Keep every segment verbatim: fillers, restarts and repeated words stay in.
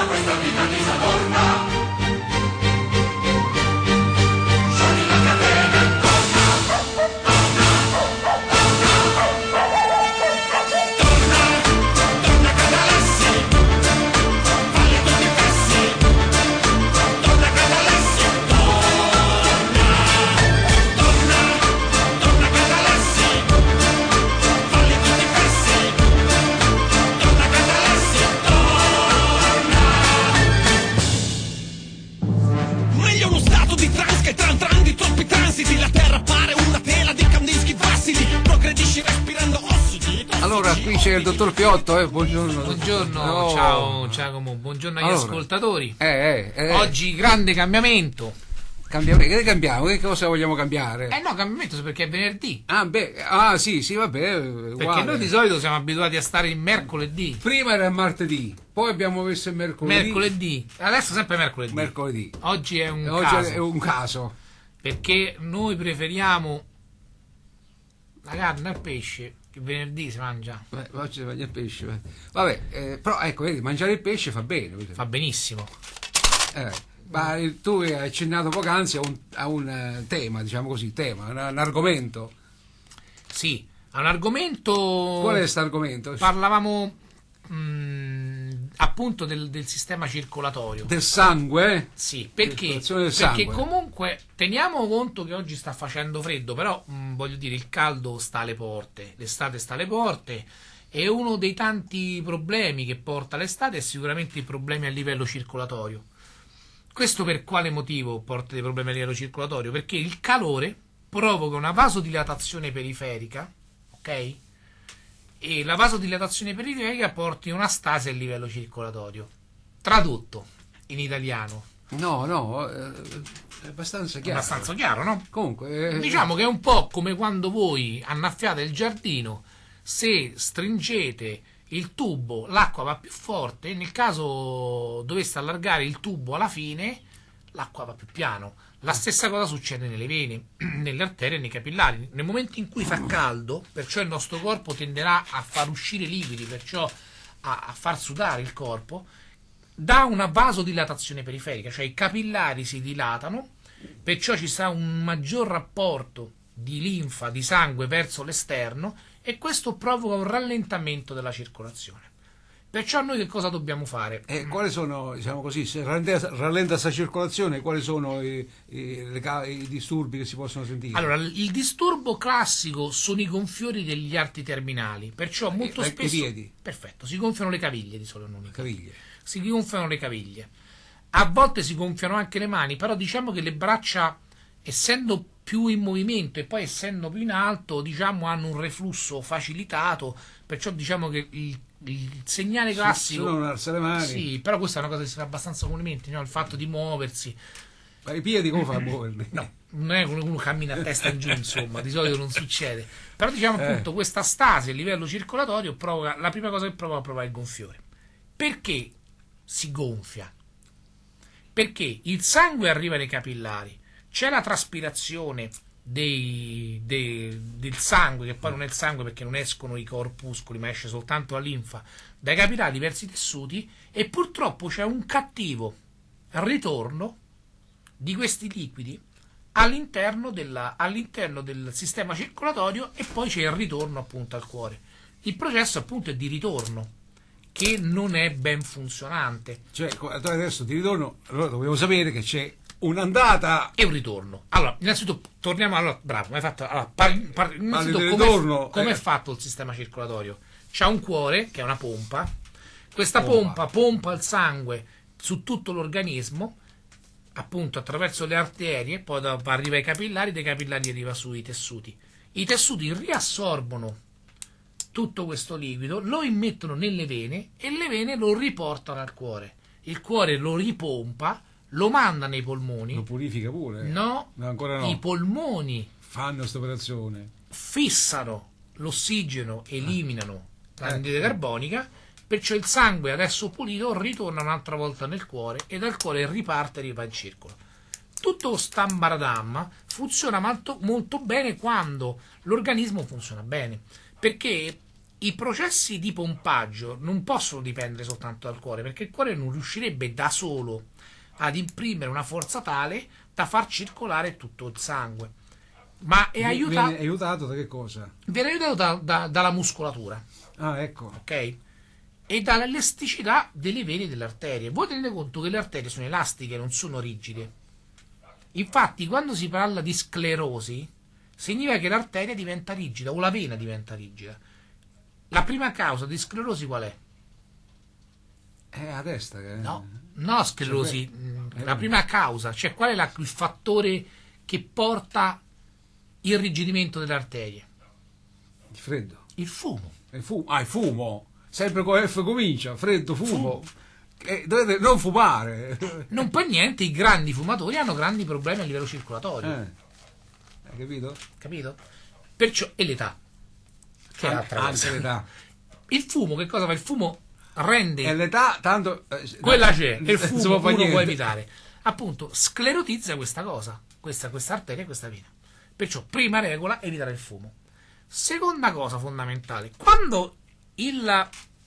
questa vita disadorna. Sciogli la catena e torna, torna, torna, torna, torna Cadalessi, falli tutti i fessi, torna Cadalessi, torna, torna, torna Cadalessi, falli tutti i fessi, torna Cadalessi, torna. Meglio uno stato di trans che tran tran di troppi transiti, la terra pare una tela di Kandinsky fossili, progredisci respirando ossidi. Allora, qui c'è il dottor Piotto, eh, buongiorno. Buongiorno, Oh. ciao Giacomo, buongiorno agli Allora. ascoltatori. Eh, eh, eh. Oggi grande cambiamento. Cambiamo, che cambiamo? Che cosa vogliamo cambiare? Eh no, cambiamento perché è venerdì. Ah, beh, ah, sì, sì, vabbè, Perché uguale. noi di solito siamo abituati a stare il mercoledì. Prima era martedì, poi abbiamo messo il mercoledì. Mercoledì. Adesso sempre mercoledì. Mercoledì. Oggi è un Oggi caso. è un caso. Perché noi preferiamo la carne al pesce, che il venerdì si mangia. Beh, oggi si mangia il pesce. beh. Vabbè, eh, però ecco, vedi, mangiare il pesce fa bene. vedi. Fa benissimo. Eh, ma eh, tu hai accennato poc'anzi a un, a un eh, tema, diciamo così, tema, un, un argomento. Sì, è un argomento... Qual è questo argomento? Parlavamo mh, appunto del, del sistema circolatorio. Del sangue? eh? Sì, perché? Circolazione del Perché sangue. comunque teniamo conto che oggi sta facendo freddo, però mh, voglio dire, il caldo sta alle porte, l'estate sta alle porte, e uno dei tanti problemi che porta l'estate è sicuramente i problemi a livello circolatorio. Questo per quale motivo porta dei problemi a livello circolatorio? Perché il calore provoca una vasodilatazione periferica, ok? E la vasodilatazione periferica porta una stasi a livello circolatorio. Tradotto in italiano. No, no, eh, è abbastanza È chiaro. abbastanza chiaro, no? Comunque, eh, Diciamo che è un po' come quando voi annaffiate il giardino, se stringete il tubo l'acqua va più forte, nel caso doveste allargare il tubo alla fine l'acqua va più piano. La stessa cosa succede nelle vene, nelle arterie e nei capillari. Nel momento in cui fa caldo, perciò il nostro corpo tenderà a far uscire liquidi, perciò a, a far sudare il corpo, dà una vasodilatazione periferica, cioè i capillari si dilatano, perciò ci sarà un maggior rapporto di linfa, di sangue verso l'esterno, e questo provoca un rallentamento della circolazione. Perciò noi che cosa dobbiamo fare? eh, quali sono, diciamo così, se rallenta, rallenta questa circolazione, quali sono i, i, le ca- i disturbi che si possono sentire? Allora, il disturbo classico sono i gonfiori degli arti terminali, perciò molto eh, i spesso... piedi. Perfetto, si gonfiano le caviglie di solito, non i piedi. Caviglie. Si gonfiano le caviglie. A volte si gonfiano anche le mani, però diciamo che le braccia, essendo più in movimento e poi essendo più in alto, diciamo hanno un reflusso facilitato, perciò diciamo che il, il segnale classico... Se non alza le mani. Sì, però questa è una cosa che si fa abbastanza comunemente, no? Il fatto di muoversi. Ma i piedi come fa a muoverli? No, non è che uno cammina a testa in giù, insomma, di solito non succede. Però diciamo Eh. appunto questa stasi a livello circolatorio provoca, la prima cosa che provoca provoca il gonfiore. Perché si gonfia? Perché il sangue arriva nei capillari, c'è la traspirazione dei, dei, del sangue, che poi non è il sangue perché non escono i corpuscoli, ma esce soltanto la linfa, dai capillari verso i tessuti, e purtroppo c'è un cattivo ritorno di questi liquidi all'interno, della, all'interno del sistema circolatorio, e poi c'è il ritorno appunto al cuore. Il processo appunto è di ritorno, che non è ben funzionante. Cioè, adesso ti ritorno, allora dobbiamo sapere che c'è un'andata E un ritorno. Allora, innanzitutto torniamo. Allora, bravo, mi hai fatto. Allora, par, par, innanzitutto, del com'è, ritorno, com'è eh. fatto il sistema circolatorio? C'ha un cuore che è una pompa. Questa Pompa. pompa pompa il sangue su tutto l'organismo, appunto attraverso le arterie, poi da- arriva ai capillari, dai capillari arriva sui tessuti. I tessuti riassorbono tutto questo liquido, lo immettono nelle vene e le vene lo riportano al cuore. Il cuore lo ripompa, lo manda nei polmoni. lo purifica pure. No, No, ancora no. i polmoni Fanno questa operazione. fissano l'ossigeno, eliminano l'anidride Eh. carbonica, perciò il sangue adesso pulito ritorna un'altra volta nel cuore e dal cuore riparte e riva in circolo. Tutto stambaradam funziona molto, molto bene quando l'organismo funziona bene, perché i processi di pompaggio non possono dipendere soltanto dal cuore, perché il cuore non riuscirebbe da solo ad imprimere una forza tale da far circolare tutto il sangue, ma è aiutato, viene aiutato da che cosa? viene aiutato da- da- dalla muscolatura, Ah, ecco. ok? E dall'elasticità delle vene e delle arterie. Voi tenete conto che le arterie sono elastiche, non sono rigide. Infatti, quando si parla di sclerosi, significa che l'arteria diventa rigida o la vena diventa rigida. La prima causa di sclerosi qual è? È a testa che... No, no sclerosi. Cioè, mh, eh. La prima causa, cioè qual è la- il fattore che porta irrigidimento delle arterie? Il freddo. Il fumo. Il fumo. Ah, il fumo. Sempre con F comincia. Freddo, fumo. Eh, dovete non fumare. Non per niente i grandi fumatori hanno grandi problemi a livello circolatorio. Eh. Hai capito? Capito? Perciò, e l'età. Che è l'altra Anche cosa. l'età. Il fumo, che cosa fa? Il fumo rende E l'età, tanto... eh, quella c'è, non e il si fumo può uno fare può niente. evitare. Appunto, sclerotizza questa cosa, questa, questa arteria e questa vena. Perciò, prima regola, evitare il fumo. Seconda cosa fondamentale, quando il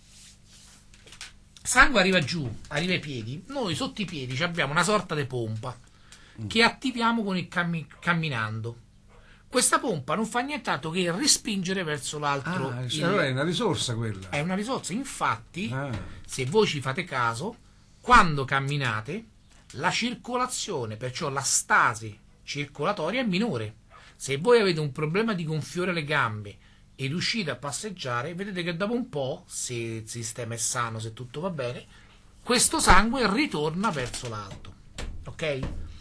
sangue arriva giù, arriva ai piedi, noi sotto i piedi ci abbiamo una sorta di pompa che attiviamo con il cammi- camminando. Questa pompa non fa nient'altro che respingere verso l'altro. Ah, il- allora è una risorsa quella. è una risorsa. Infatti, Ah. se voi ci fate caso, quando camminate, la circolazione, perciò la stasi circolatoria è minore. Se voi avete un problema di gonfiore alle gambe e riuscite a passeggiare, vedete che dopo un po', se il sistema è sano, se tutto va bene, questo sangue ritorna verso l'alto. Ok?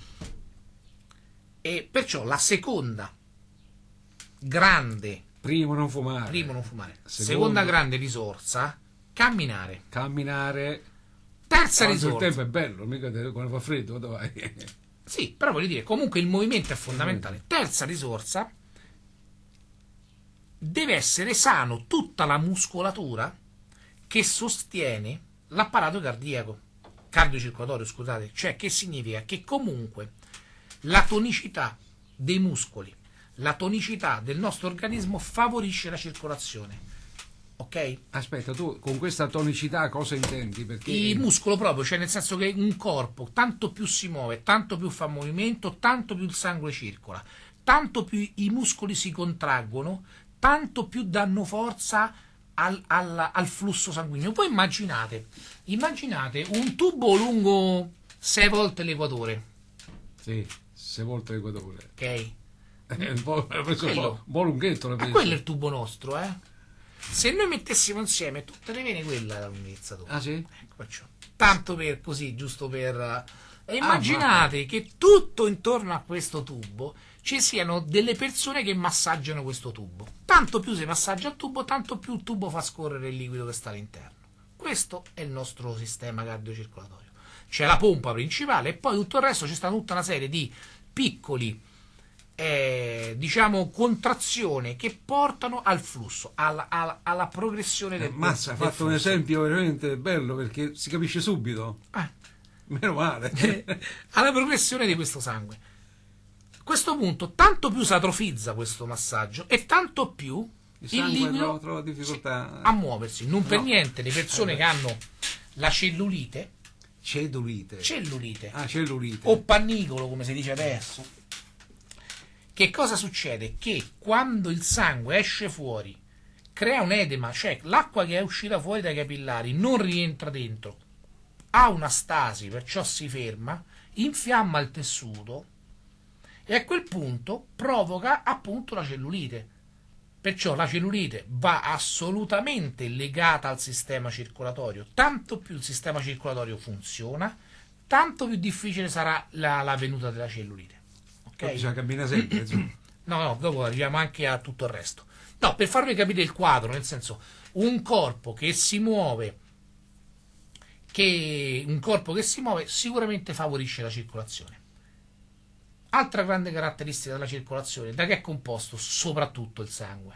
E perciò la seconda grande, Primo non fumare. primo non fumare, Secondo. seconda grande risorsa, camminare. Camminare. Terza Quando il risorsa. tempo è bello, mica te- quando fa freddo, dove vai? Sì, però voglio dire, comunque il movimento è fondamentale. Terza risorsa, deve essere sano tutta la muscolatura che sostiene l'apparato cardiaco, cardiocircolatorio, scusate. Cioè, che significa? Che comunque la tonicità dei muscoli, la tonicità del nostro organismo favorisce la circolazione. Ok? Aspetta, tu con questa tonicità cosa intendi? Perché Il muscolo proprio, cioè nel senso che un corpo tanto più si muove, tanto più fa movimento, tanto più il sangue circola, tanto più i muscoli si contraggono, tanto più danno forza al, al- al flusso sanguigno. Voi immaginate, immaginate un tubo lungo sei volte l'equatore, Sì, sei volte l'equatore. ok? È un po', l'ha preso un Quello. po', un po' lunghetto l'ha Ma preso. quello è il tubo nostro, eh? Se noi mettessimo insieme tutte le vene, quella è la lunghezza tubo. Ah sì? Ecco, perciò. Tanto per così, giusto per... Ah, E immaginate che tutto intorno a questo tubo ci siano delle persone che massaggiano questo tubo. Tanto più si massaggia il tubo, tanto più il tubo fa scorrere il liquido che sta all'interno. Questo è il nostro sistema cardiocircolatorio. C'è la pompa principale e poi tutto il resto ci sta tutta una serie di piccoli eh, diciamo contrazioni che portano al flusso, alla, alla- alla progressione del, Eh, Mazza, ha del fatto un flusso. esempio veramente bello perché si capisce subito. Eh. Meno male. alla progressione di questo sangue. A questo punto, tanto più si atrofizza questo massaggio e tanto più Il il, sangue liquido trova- trova difficoltà. a muoversi. Non per No. niente le persone Eh, che hanno la cellulite, Cellulite. cellulite Ah, cellulite. o pannicolo come si dice adesso, che cosa succede? Che quando il sangue esce fuori crea un edema, cioè l'acqua che è uscita fuori dai capillari non rientra dentro, ha una stasi, perciò si ferma, infiamma il tessuto e a quel punto provoca appunto la cellulite. Perciò la cellulite va assolutamente legata al sistema circolatorio. Tanto più il sistema circolatorio funziona, tanto più difficile sarà la, la venuta della cellulite. Ok? Poi bisogna camminare sempre. insomma. No, no, dopo arriviamo anche a tutto il resto. No, per farvi capire il quadro, nel senso, un corpo che si muove, che un corpo che si muove sicuramente favorisce la circolazione. Altra grande caratteristica della circolazione, da che è composto soprattutto il sangue?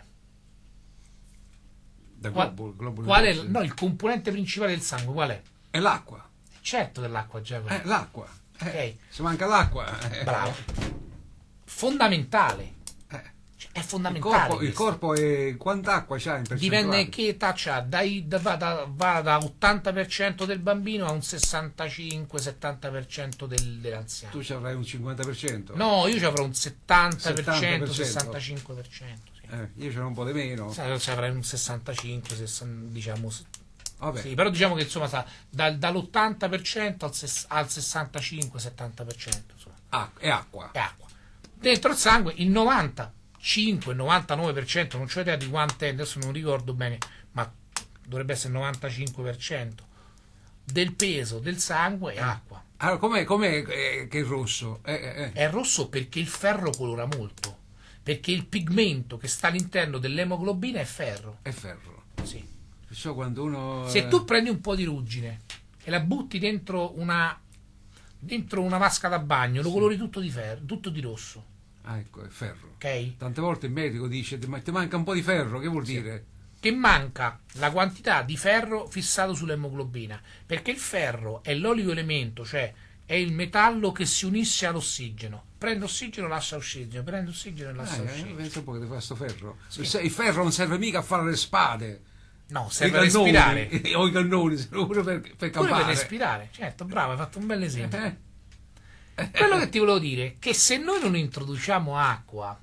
Da Qual, globuli- globuli qual è rossi. no, il componente principale del sangue? Qual è? È l'acqua. Certo che l'acqua già Eh, l'acqua. Eh, Ok. Se manca l'acqua. eh. bravo. Fondamentale. Eh, Cioè, è Il fondamentale. corpo, il questo. corpo è quant'acqua c'ha in percentuale? Dipende che età c'ha, dai, da, va, da, va da ottanta per cento del bambino a un sessantacinque settanta per cento del, dell'anziano. Tu ci avrai un cinquanta per cento? No, io ci avrò un settanta per cento, settanta per cento. sessantacinque per cento. Sì. Eh, io ce n'ho un po' di meno. Sa- Ci avrai un sessantacinque, sessanta, diciamo. Vabbè. Sì, però diciamo che insomma sta dal- dall'ottanta per cento al, ses- al sessantacinque settanta per cento. Insomma, Ah, è acqua. è acqua. Dentro il sangue il novantacinque novantanove per cento, non c'ho idea di quant'è, adesso non ricordo bene, ma dovrebbe essere il novantacinque per cento del peso del sangue è acqua. Allora, com'è, com'è eh, che è rosso? Eh, eh, eh. È rosso perché il ferro colora molto, perché il pigmento che sta all'interno dell'emoglobina è ferro. È ferro. Sì. Perciò quando uno... Se eh, tu prendi un po' di ruggine e la butti dentro una dentro una vasca da bagno, lo colori tutto di ferro, tutto di rosso, Ah, ecco, è ferro. ok? Tante volte il medico dice, ma ti manca un po' di ferro, che vuol dire? Che manca la quantità di ferro fissato sull'emoglobina, perché il ferro è l'oligoelemento, cioè è il metallo che si unisce all'ossigeno. Prende ossigeno, lascia ossigeno, prende ossigeno e lascia Ah, eh, ossigeno. pensa un po' che ti fa sto ferro. Sì. Se- Il ferro non serve mica a fare le spade. No, I serve a cannoni, respirare. o i cannoni, serve pure per, per Pure campare. per respirare, certo, bravo, hai fatto un bel esempio. Eh, Quello che ti volevo dire è che se noi non introduciamo acqua,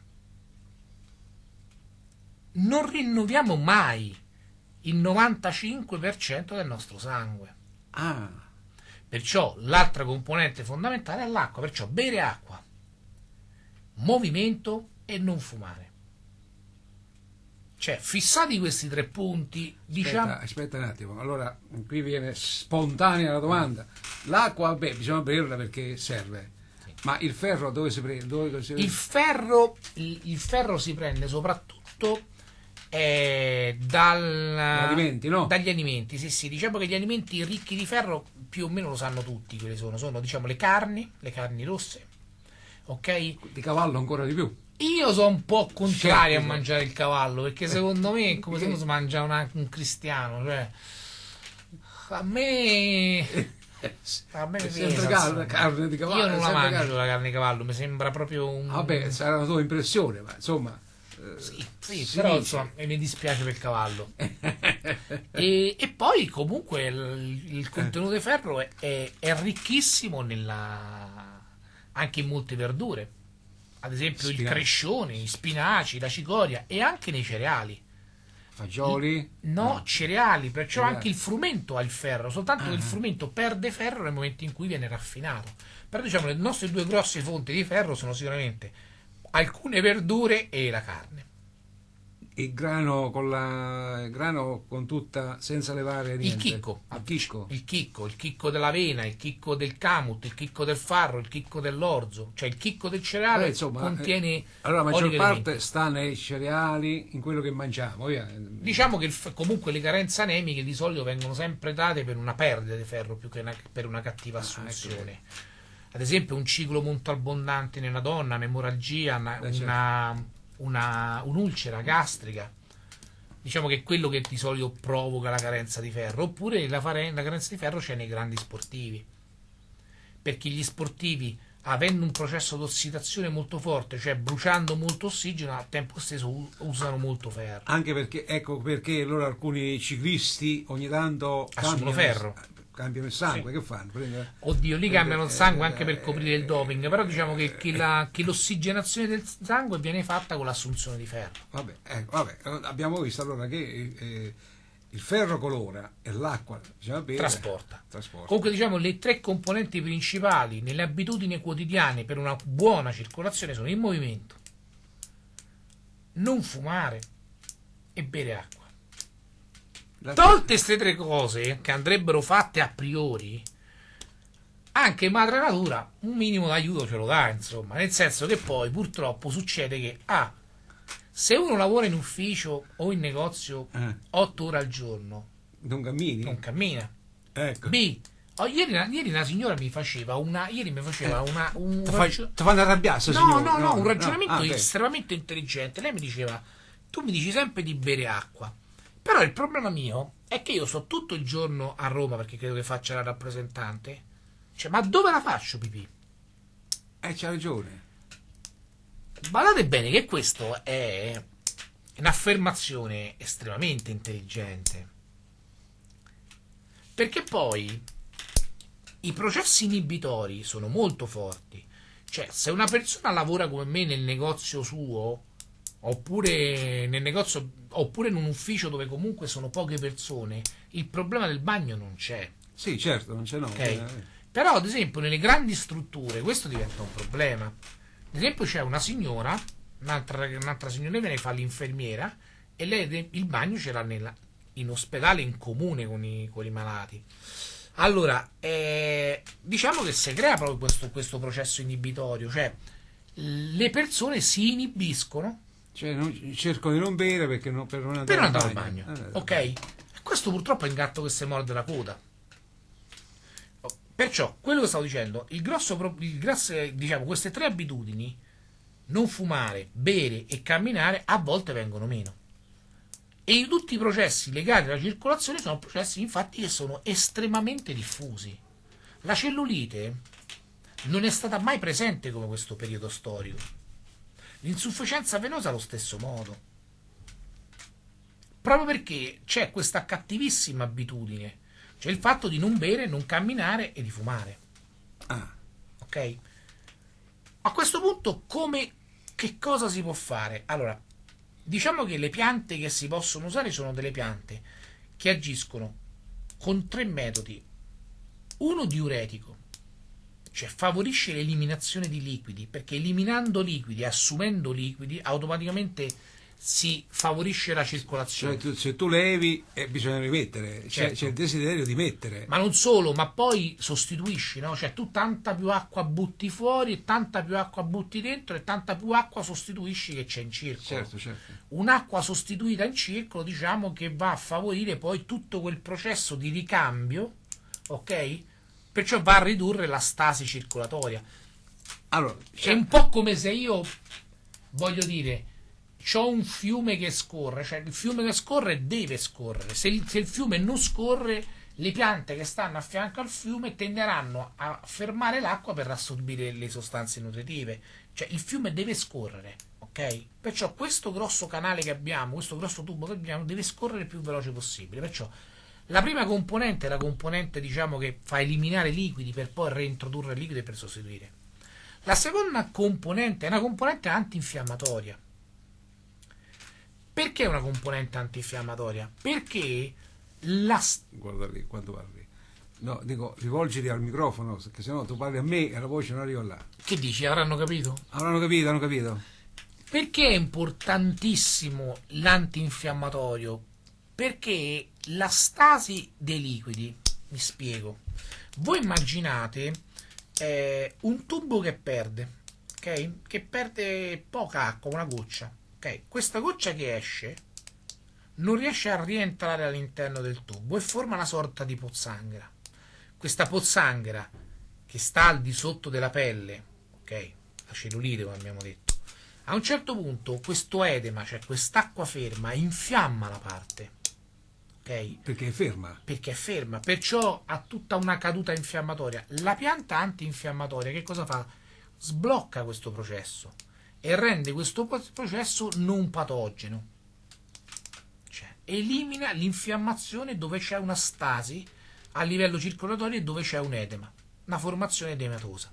non rinnoviamo mai il novantacinque per cento del nostro sangue. Ah, Perciò l'altra componente fondamentale è l'acqua, perciò bere acqua, movimento e non fumare. Cioè, fissati questi tre punti, diciamo... aspetta, aspetta un attimo. Allora, qui viene spontanea la domanda. L'acqua, beh, bisogna berla perché serve. Ma il ferro dove si prende? Dove si Il ferro, il, il ferro si prende soprattutto eh, dal, alimenti, no? dagli alimenti. Sì, sì, diciamo che gli alimenti ricchi di ferro più o meno lo sanno tutti quali sono. Sono, diciamo, le carni, le carni rosse, ok? Di cavallo ancora di più. Io sono un po' contrario Certo. a mangiare il cavallo, perché secondo me è come se uno si mangia una- un cristiano, cioè a me a me È mi sempre pesa, carne, insomma. carne di cavallo. Io è non la sempre mangio carne. la carne di cavallo, mi sembra proprio un Vabbè, sarà una tua impressione, ma insomma... eh, sì, sì, si però dice. insomma e mi dispiace per il cavallo. e, e poi comunque il, il contenuto di ferro è, è- è ricchissimo nella anche in molte verdure, ad esempio il Spinaci. crescione, gli spinaci, la cicoria e anche nei cereali. Fagioli? No, cereali, perciò Cereali. anche il frumento ha il ferro, soltanto che il frumento perde ferro nel momento in cui viene raffinato. Però diciamo le nostre due grosse fonti di ferro sono sicuramente alcune verdure e la carne. Il grano con la il grano con tutta senza levare niente. chicco. Il chicco. Il chicco, il chicco dell'avena, il chicco del camut, il chicco del farro, il chicco dell'orzo, cioè il chicco del cereale Beh, insomma, contiene eh, allora la maggior oligoelementi. parte sta nei cereali, in quello che mangiamo. via. Diciamo che il f- comunque le carenze anemiche di solito vengono sempre date per una perdita di ferro più che una- per una cattiva assunzione. Ad esempio un ciclo molto abbondante nella donna, un'emorragia, una, Eh, certo. una- una- un'ulcera gastrica. Diciamo che è quello che di solito provoca la carenza di ferro. Oppure la, fare- la carenza di ferro c'è nei grandi sportivi. Perché gli sportivi, avendo un processo di ossidazione molto forte, cioè bruciando molto ossigeno, al tempo stesso u- usano molto ferro. Anche perché, ecco perché allora alcuni ciclisti ogni tanto Assumono cambiano, ferro. cambiano il sangue, Sì. che fanno? Prendono- Oddio, lì cambiano il Eh, sangue anche eh, per coprire il doping, però diciamo che, che la- che l'ossigenazione del sangue viene fatta con l'assunzione di ferro. Vabbè, ecco, vabbè, abbiamo visto allora che eh, il ferro colora e l'acqua bisogna bere, Trasporta. trasporta. Comunque diciamo le tre componenti principali nelle abitudini quotidiane per una buona circolazione sono il movimento, non fumare e bere acqua. La- Tolte queste tre cose che andrebbero fatte a priori, anche madre natura un minimo d'aiuto ce lo dà, insomma, nel senso che poi purtroppo succede che ah, se uno lavora in ufficio o in negozio Eh, otto ore al giorno non cammini? non cammina. Ecco. B oh, ieri, una- ieri una signora mi faceva una ieri mi faceva una un Ti fa- ragio- ti fanno arrabbiare, sto no, signore? no, no, un ragionamento Ah, ok. estremamente intelligente. Lei mi diceva: tu mi dici sempre di bere acqua, però il problema mio è che io sto tutto il giorno a Roma perché credo che faccia la rappresentante. Cioè, ma dove la faccio pipì? Eh, c'ha ragione. Badate bene che questo è un'affermazione estremamente intelligente, perché poi i processi inibitori sono molto forti. Cioè, se una persona lavora come me nel negozio suo, oppure nel negozio, oppure in un ufficio dove comunque sono poche persone, il problema del bagno non c'è. Sì, certo, non c'è no. Okay? Eh, Però, ad esempio, nelle grandi strutture questo diventa un problema. Ad esempio, c'è una signora, un'altra, un'altra signorina che fa l'infermiera, e lei il bagno ce l'ha nella, in ospedale in comune con i, con i malati. Allora, eh, diciamo che si crea proprio questo, questo processo inibitorio, cioè le persone si inibiscono cioè, non, cerco di non bere perché non, per non andare per non al andare al bagno. bagno, Eh, ok? E questo purtroppo è un gatto che si morde la coda. Perciò, quello che stavo dicendo, il grosso, pro- il grosso, diciamo, queste tre abitudini, non fumare, bere e camminare, a volte vengono meno. E tutti i processi legati alla circolazione sono processi infatti che sono estremamente diffusi. La cellulite non è stata mai presente come questo periodo storico. L'insufficienza venosa allo stesso modo. Proprio perché c'è questa cattivissima abitudine, cioè il fatto di non bere, non camminare e di fumare. Ah. Ok? A questo punto come che cosa si può fare? Allora, diciamo che le piante che si possono usare sono delle piante che agiscono con tre metodi. Uno diuretico, cioè favorisce l'eliminazione di liquidi, perché eliminando liquidi, assumendo liquidi, automaticamente si favorisce la circolazione. Cioè, tu, se tu levi eh, bisogna rimettere, c'è, Certo. c'è il desiderio di mettere. Ma non solo, ma poi sostituisci, no? Cioè tu tanta più acqua butti fuori, e tanta più acqua butti dentro e tanta più acqua sostituisci che c'è in circolo. Certo, certo. Un'acqua sostituita in circolo, diciamo che va a favorire poi tutto quel processo di ricambio, ok? Perciò va a ridurre la stasi circolatoria. Allora, È cioè, un po' come se io, voglio dire, c'ho un fiume che scorre, cioè il fiume che scorre deve scorrere. Se il, se il fiume non scorre, le piante che stanno a fianco al fiume tenderanno a fermare l'acqua per assorbire le sostanze nutritive. Cioè il fiume deve scorrere, ok? Perciò questo grosso canale che abbiamo, questo grosso tubo che abbiamo, deve scorrere il più veloce possibile. Perciò la prima componente è la componente, diciamo, che fa eliminare liquidi per poi reintrodurre liquidi per sostituire. La seconda componente è una componente antinfiammatoria. Perché è una componente antinfiammatoria? Perché la... guarda lì, quando parli. No, dico, rivolgiti al microfono, perché sennò tu parli a me e la voce non arriva là. Che dici? Avranno capito? Avranno capito, hanno capito. Perché è importantissimo l'antinfiammatorio? Perché la stasi dei liquidi, mi spiego. Voi immaginate eh, un tubo che perde, ok? Che perde poca acqua, una goccia. Okay. Questa goccia che esce non riesce a rientrare all'interno del tubo e forma una sorta di pozzanghera. Questa pozzanghera che sta al di sotto della pelle, ok? La cellulite, come abbiamo detto, a un certo punto questo edema, cioè quest'acqua ferma, infiamma la parte, ok? Perché è ferma. Perché è ferma, perciò ha tutta una caduta infiammatoria. La pianta antinfiammatoria che cosa fa? Sblocca questo processo e rende questo processo non patogeno, cioè elimina l'infiammazione dove c'è una stasi a livello circolatorio e dove c'è un edema, una formazione edematosa.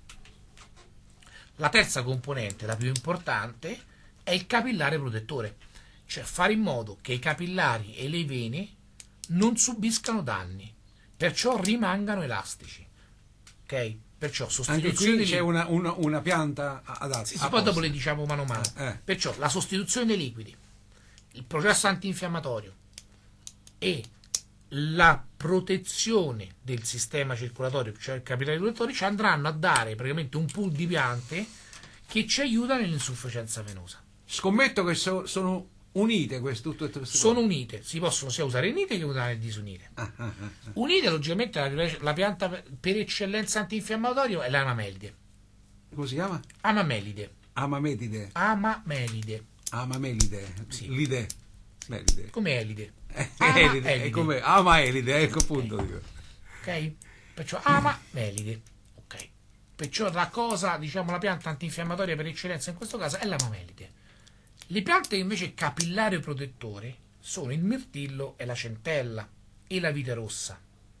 La terza componente, la più importante, è il capillare protettore, cioè fare in modo che i capillari e le vene non subiscano danni, perciò rimangano elastici, ok? Perciò Anche sostituzione qui di... c'è una, una, una pianta adatta. Sì, sì, poi dopo le diciamo mano a mano. Eh, eh. Perciò la sostituzione dei liquidi, il processo antinfiammatorio e la protezione del sistema circolatorio, cioè il capillare protettori, ci andranno a dare praticamente un pool di piante che ci aiuta nell'insufficienza venosa. Scommetto che so, sono unite queste tutte queste Sono cose. unite, si possono sia usare unite che usare disunite. Ah, ah, ah, ah. Unite, logicamente, la, la pianta per eccellenza antinfiammatorio è l'amamelide. Come si chiama? Amamelide. Amametide. Amamelide. Amamelide. Sì. Lide. Melide. Come elide. Eh, Ama elide. È elide. come Amaelide, ecco appunto. Dico. Ok? Perciò amamelide. Ok. Perciò la cosa, diciamo, la pianta antinfiammatoria per eccellenza in questo caso è la mamelite. Le piante invece capillare protettore sono il mirtillo e la centella e la vite rossa.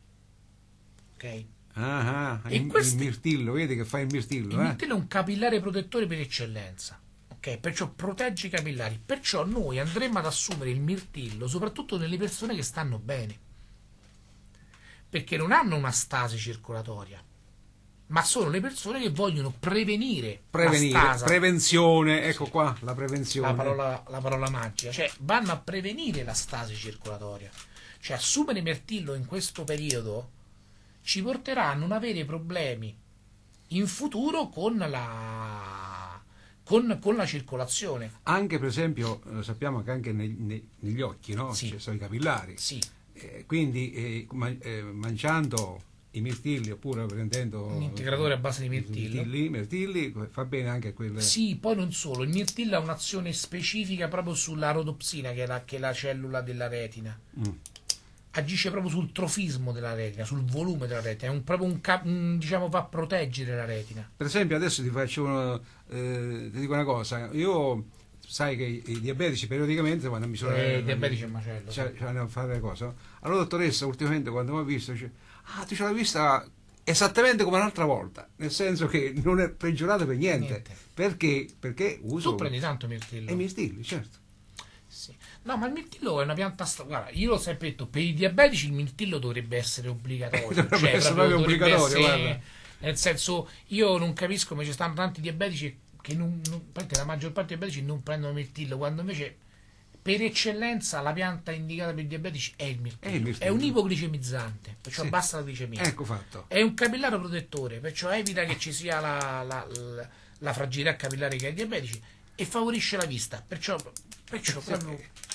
Ok? Ah, ah, E il, questi- il mirtillo, vedi che fa il mirtillo, Il eh? mirtillo è un capillare protettore per eccellenza. Ok? Perciò protegge i capillari. Perciò noi andremo ad assumere il mirtillo soprattutto nelle persone che stanno bene. Perché non hanno una stasi circolatoria, ma sono le persone che vogliono prevenire, Prevenire, la stasi. prevenzione, ecco qua, la prevenzione. La parola, la parola magica, cioè vanno a prevenire la stasi circolatoria. Cioè assumere mirtillo in questo periodo ci porterà a non avere problemi in futuro con la, con, con la circolazione. Anche per esempio, lo sappiamo che anche nei- nei- negli occhi, no? Sì. Ci sono i capillari. Sì, Eh, quindi eh, ma- eh, mangiando i mirtilli oppure prendendo un integratore a base di mirtillo. mirtilli, mirtilli, fa bene anche a quelle. Sì, poi non solo, il mirtillo ha un'azione specifica proprio sulla rodopsina, che è la, che è la cellula della retina. Mm. Agisce proprio sul trofismo della retina, sul volume della retina, è un, proprio un, cap- un, diciamo, va a proteggere la retina. Per esempio adesso ti faccio uno, eh, ti dico una cosa, io sai che i, i diabetici periodicamente vanno a misurare Eh, i diabetici è un macello. cioè, cioè, vanno a fare le cose, no? Allora dottoressa ultimamente quando mi ha visto dice, ah tu ce l'hai vista esattamente come l'altra volta, nel senso che non è peggiorata per niente, Niente. perché perché uso Tu prendi tanto mirtillo? i mirtilli, certo. Sì. No, ma il mirtillo è una pianta. sta- Guarda, io l'ho sempre detto, per i diabetici il mirtillo dovrebbe essere obbligatorio. Dovrebbe cioè, essere proprio proprio dovrebbe obbligatorio, essere- guarda. Nel senso, io non capisco, ma ci stanno tanti diabetici che non, non- praticamente la maggior parte dei diabetici non prendono mirtillo, quando invece per eccellenza la pianta indicata per i diabetici è il mirtillo. È il mirtillo. È un ipoglicemizzante, perciò Sì. abbassa la glicemia. Ecco fatto. È un capillare protettore, perciò evita che ci sia la, la, la- la fragilità capillare che ha i diabetici e favorisce la vista. Perciò, perciò proprio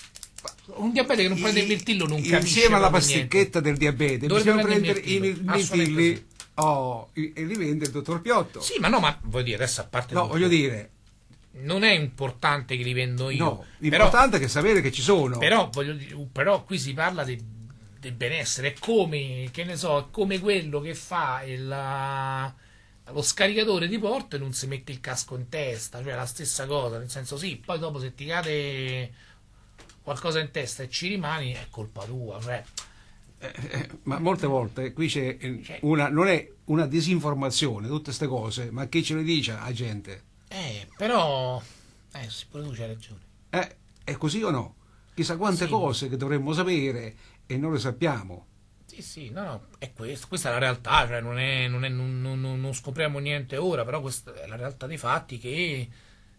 un diabete che non prende il mirtillo non capisce insieme alla proprio niente. pasticchetta del diabete Dovrebbe bisogna prendere prendere il i mirtillo, mir- mirtilli assolutamente oh, i- e li vende il dottor Piotto. Sì, ma no, ma voglio dire, adesso a parte No, tutto, voglio dire, non è importante che li vendo io. no, però, l'importante è sapere che ci sono. però, voglio dire, però qui si parla de- del benessere, è come, che ne so, è come quello che fa il, la- lo scaricatore di porto e non si mette il casco in testa, cioè la stessa cosa, nel senso sì, poi dopo se ti cade qualcosa in testa e ci rimani è colpa tua, cioè Eh, eh, ma molte volte qui c'è eh, Cioè- una, non è una disinformazione, tutte queste cose, ma chi ce le dice a gente? eh, però eh, sì, pure tu c'hai ragione. Eh, è così o no? Chissà quante Sì. cose che dovremmo sapere e non le sappiamo. Sì, sì, no, no, è questo, questa è la realtà, cioè non, è, non, è, non, non- non scopriamo niente ora, però questa è la realtà dei fatti che,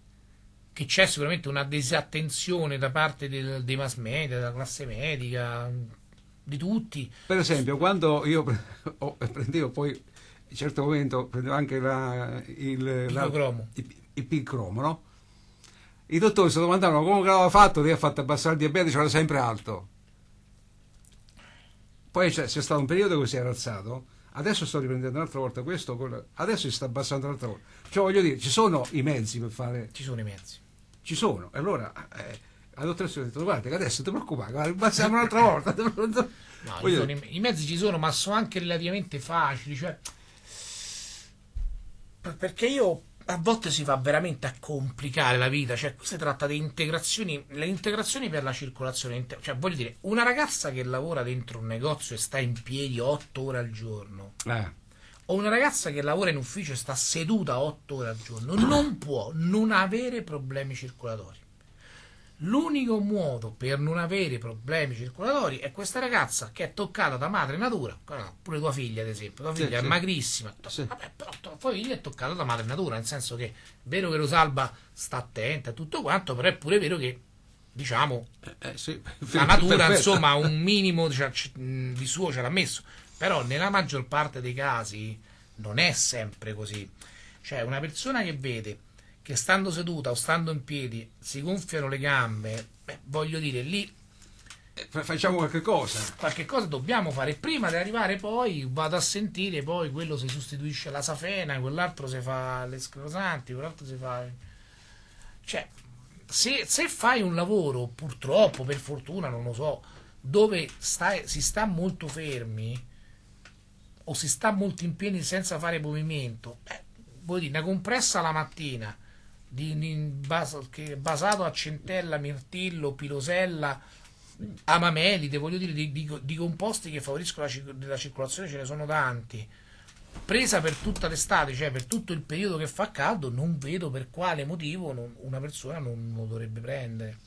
che c'è sicuramente una disattenzione da parte del- dei mass media, della classe medica, di tutti. Per esempio, quando io pre- oh, prendevo poi, in un certo momento, prendevo anche la, il, la- Picocromo. il, il picromo, no? I dottori si domandavano come l'aveva fatto, lei ha fatto abbassare il diabete, c'era sempre alto. Poi c'è, c'è stato un periodo che si era alzato, adesso sto riprendendo un'altra volta questo, quello- adesso si sta abbassando un'altra volta. Cioè voglio dire, ci sono i mezzi per fare, Ci sono i mezzi. ci sono, e allora eh, la dottoressa ha detto guarda che adesso ti preoccupare, guarda, abbassiamo un'altra volta. No, Voglio ci sono dire, i, i mezzi ci sono, ma sono anche relativamente facili, cioè per- perché io a volte si va veramente a complicare la vita, cioè qui si tratta di integrazioni, le integrazioni per la circolazione, inter- cioè voglio dire, una ragazza che lavora dentro un negozio e sta in piedi otto ore al giorno, eh, o una ragazza che lavora in ufficio e sta seduta otto ore al giorno, non può non avere problemi circolatori. L'unico modo per non avere problemi circolatori è questa ragazza che è toccata da madre natura, pure tua figlia ad esempio, tua Sì, figlia sì. è magrissima, Sì. vabbè, però tua figlia è toccata da madre natura, nel senso che è vero che Rosalba sta attenta e tutto quanto, però è pure vero che, diciamo, eh, sì, la natura perfetto. insomma un minimo cioè, c- mh, di suo ce l'ha messo, però nella maggior parte dei casi non è sempre così, cioè una persona che vede che stando seduta o stando in piedi si gonfiano le gambe, beh, voglio dire lì Eh, facciamo qualche cosa. qualche cosa dobbiamo fare prima di arrivare, poi vado a sentire, poi quello si sostituisce alla safena, quell'altro si fa le sclerosanti, quell'altro si fa, cioè se, se fai un lavoro, purtroppo, per fortuna, non lo so, dove stai, si sta molto fermi o si sta molto in piedi senza fare movimento, beh, vuol dire, una compressa la mattina di, di, bas, che è basato a centella, mirtillo, pilosella, amamelide, voglio dire, di, di, di composti che favoriscono la, la circolazione, ce ne sono tanti, presa per tutta l'estate, cioè per tutto il periodo che fa caldo, non vedo per quale motivo non, una persona non lo dovrebbe prendere.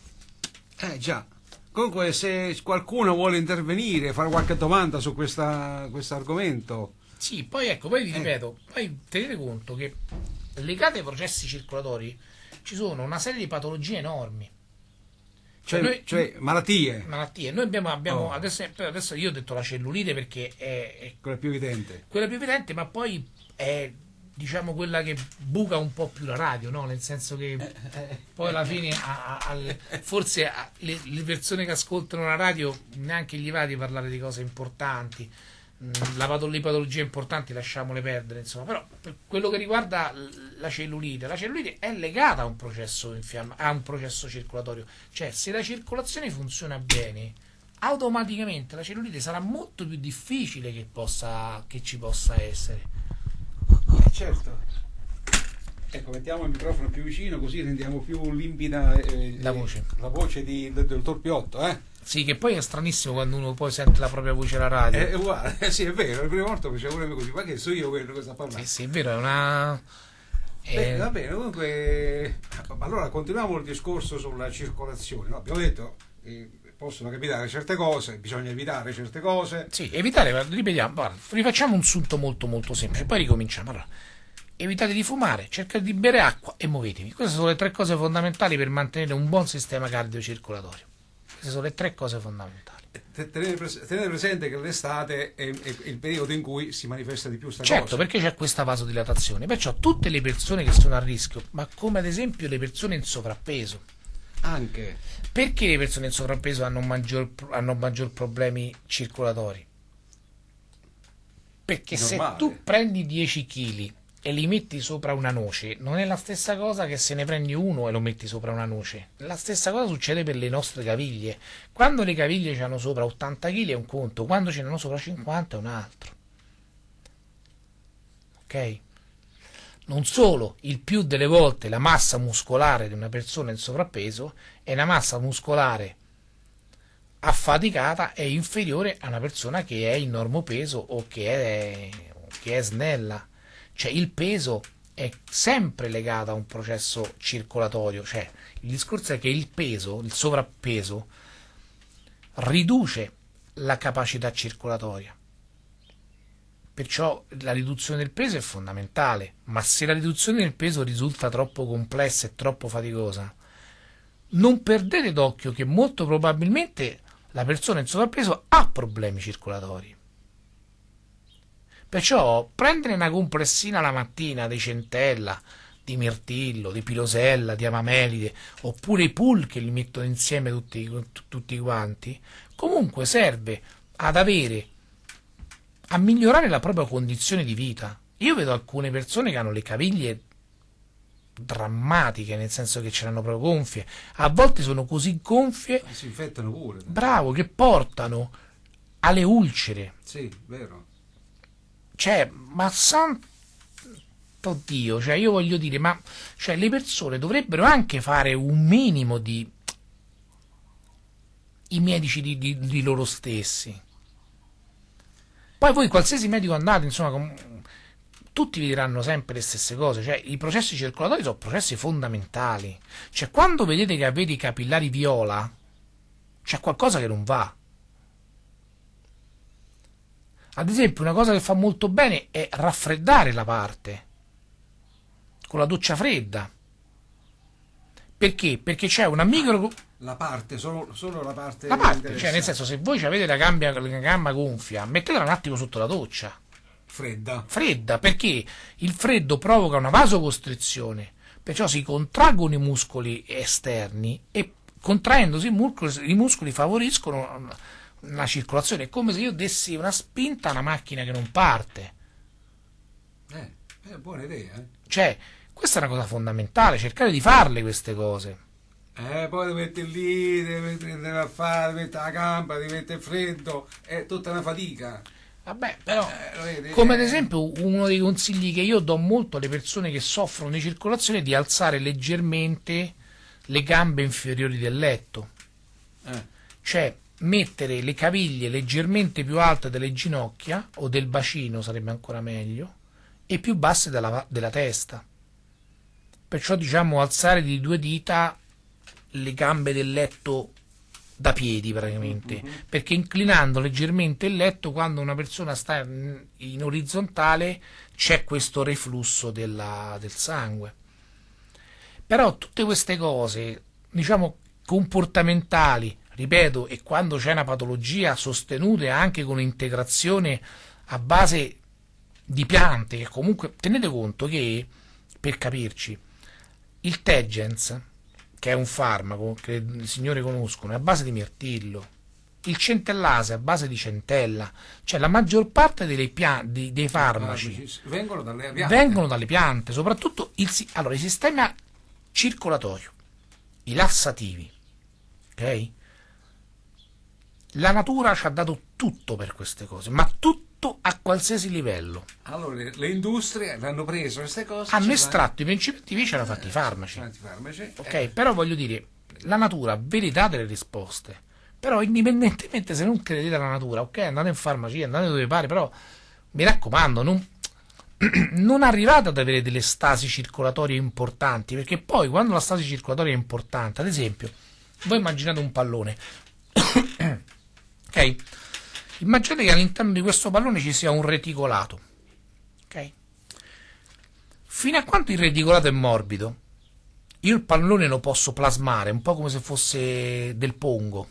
Eh già. Comunque, se qualcuno vuole intervenire, fare qualche domanda su questa, questo argomento. Sì, poi ecco, poi vi Eh. ripeto, poi tenete conto che legate ai processi circolatori ci sono una serie di patologie enormi. Cioè, noi- cioè malattie, malattie. Noi abbiamo, abbiamo Oh. adesso, adesso io ho detto la cellulite perché è, è quella più evidente. quella più evidente, ma poi è, diciamo, quella che buca un po' più la radio, no? Nel senso che poi alla fine a- a- al- forse a- le, le persone che ascoltano la radio neanche gli va di parlare di cose importanti. Mm, la pato- le patologie importanti lasciamole perdere, insomma. Però per quello che riguarda l- la cellulite, la cellulite è legata a un processo infiamma- a un processo circolatorio, cioè se la circolazione funziona bene, automaticamente la cellulite sarà molto più difficile che possa che ci possa essere. Eh, certo. Ecco, mettiamo il microfono più vicino così rendiamo più limpida eh, La eh, voce. la voce di, del dottor Piotto, eh? Sì, che poi è stranissimo quando uno poi sente la propria voce alla radio. È uguale, eh, sì, è vero, la prima volta facevo pure così, ma che so io quello che sta parlando? Sì, sì, è vero, è una... è- Beh, va bene, comunque, allora continuiamo il discorso sulla circolazione, no? Abbiamo detto eh, possono capitare certe cose, bisogna evitare certe cose. Sì, evitare, guarda, ripetiamo, guarda, rifacciamo un sunto molto molto semplice, poi ricominciamo. Allora, evitate di fumare, cercate di bere acqua e muovetevi. Queste sono le tre cose fondamentali per mantenere un buon sistema cardiocircolatorio. Queste sono le tre cose fondamentali. Te- Tenere, pres- tenere presente che l'estate è, è il periodo in cui si manifesta di più sta Certo, cosa. perché c'è questa vasodilatazione. Perciò tutte le persone che sono a rischio, ma come ad esempio le persone in sovrappeso. Anche. Perché le persone in sovrappeso hanno maggior, hanno maggior problemi circolatori? Perché se Normale. tu prendi dieci chili e li metti sopra una noce, non è la stessa cosa che se ne prendi uno e lo metti sopra una noce. La stessa cosa succede per le nostre caviglie. Quando le caviglie hanno sopra ottanta chili è un conto, quando ce ne hanno sopra cinquanta è un altro. Ok? Non solo, il più delle volte la massa muscolare di una persona in sovrappeso è una massa muscolare affaticata è inferiore a una persona che è in normopeso o che è, che è snella. Cioè il peso è sempre legato a un processo circolatorio, cioè il discorso è che il peso, il sovrappeso, riduce la capacità circolatoria. Perciò la riduzione del peso è fondamentale, ma se la riduzione del peso risulta troppo complessa e troppo faticosa, non perdete d'occhio che molto probabilmente la persona in sovrappeso ha problemi circolatori. Perciò prendere una compressina la mattina di centella, di mirtillo, di pilosella, di amamelide, oppure i pool che li mettono insieme tutti, tutti quanti, comunque serve ad avere, a migliorare la propria condizione di vita. Io vedo alcune persone che hanno le caviglie drammatiche, nel senso che ce l'hanno proprio gonfie, a volte sono così gonfie, Si infettano pure. bravo, che portano alle ulcere. Sì, vero. Cioè, ma santo Dio, cioè io voglio dire, ma cioè, le persone dovrebbero anche fare un minimo di i medici di, di, di loro stessi. Poi voi qualsiasi medico andate, insomma, com- tutti vi diranno sempre le stesse cose, cioè i processi circolatori sono processi fondamentali. Cioè quando vedete che avete i capillari viola, c'è qualcosa che non va. Ad esempio, una cosa che fa molto bene è raffreddare la parte con la doccia fredda. Perché? Perché c'è una micro... La parte, solo, solo la parte. La parte, interessante. cioè nel senso, se voi avete la gamba, la gamba gonfia, mettetela un attimo sotto la doccia. Fredda. Fredda, perché il freddo provoca una vasocostrizione, perciò si contraggono i muscoli esterni e contraendosi i muscoli, i muscoli favoriscono la circolazione. È come se io dessi una spinta a una macchina che non parte. Eh, è buona idea, eh. Cioè, questa è una cosa fondamentale, cercare di farle queste cose. Eh, poi ti metti lì, devi prendere a fare, devi mettere la gamba, devi mettere freddo, è tutta una fatica. Vabbè, però, Eh, lo vedi? come ad esempio, uno dei consigli che io do molto alle persone che soffrono di circolazione è di alzare leggermente le gambe inferiori del letto, Eh. cioè mettere le caviglie leggermente più alte delle ginocchia o del bacino, sarebbe ancora meglio, e più basse della, della testa. Perciò, diciamo, alzare di due dita le gambe del letto da piedi praticamente, mm-hmm. perché inclinando leggermente il letto, quando una persona sta in orizzontale c'è questo reflusso della, del sangue. Però tutte queste cose, diciamo, comportamentali, ripeto, e quando c'è una patologia sostenute anche con integrazione a base di piante, che comunque tenete conto che, per capirci, il Tegens, che è un farmaco che i signori conoscono, è a base di mirtillo, il centellase è a base di centella, cioè la maggior parte delle pian- di, dei farmaci vengono dalle piante, vengono dalle piante, soprattutto il, allora, il sistema circolatorio, i lassativi, ok? La natura ci ha dato tutto per queste cose, ma tutto a qualsiasi livello. Allora le, le industrie hanno preso queste cose, hanno estratto i principi attivi, ci hanno fatti i farmaci. farmaci. Ok, eh. però voglio dire, la natura ve le dà delle risposte, però indipendentemente se non credete alla natura, ok, andate in farmacia, andate dove pare, però mi raccomando, non, non arrivate ad avere delle stasi circolatorie importanti, perché poi quando la stasi circolatoria è importante, ad esempio, voi immaginate un pallone, ok? Immaginate che all'interno di questo pallone ci sia un reticolato, ok? Fino a quanto il reticolato è morbido, io il pallone lo posso plasmare, un po' come se fosse del pongo.